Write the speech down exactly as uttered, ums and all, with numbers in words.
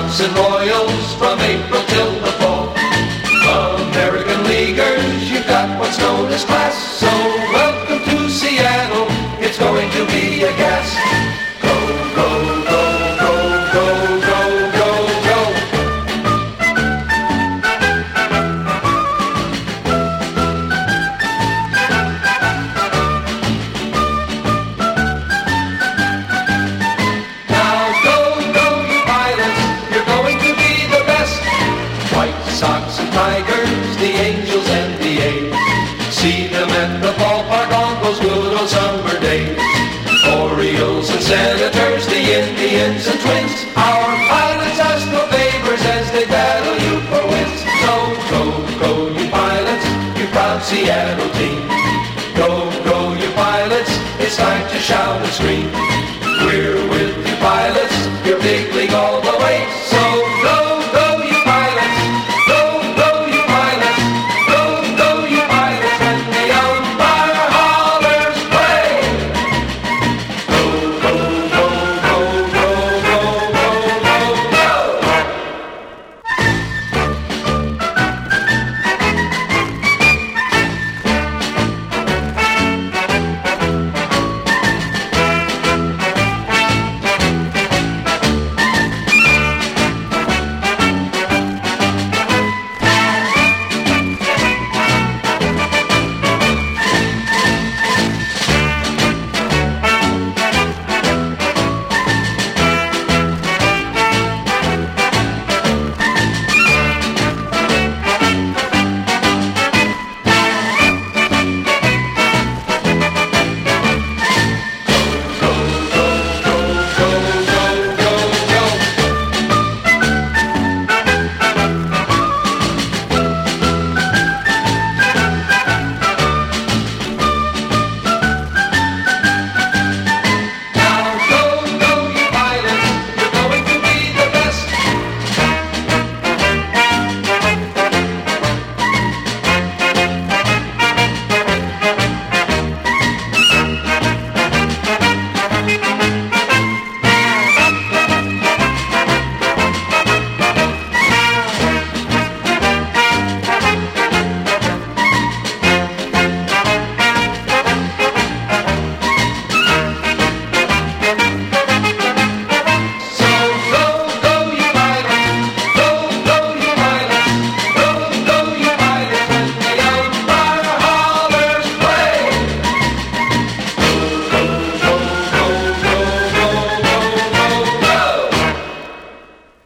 Cubs and Royals from April till the fall. American Leaguers, you've got what's known as class. So welcome to Seattle, it's going to be a gas. Go, go, go, go, go, go, go, go. Now go, go, you pilots, you're going to be the best. White Sox and Tigers, the Angels and the A's. See them at the ballpark on those good old summer days. Orioles and Senators, the Indians and Twins. Our pilots ask no favors as they battle you for wins. So go, go, you pilots, you proud Seattle team. Go, go, you pilots, it's time to shout and scream.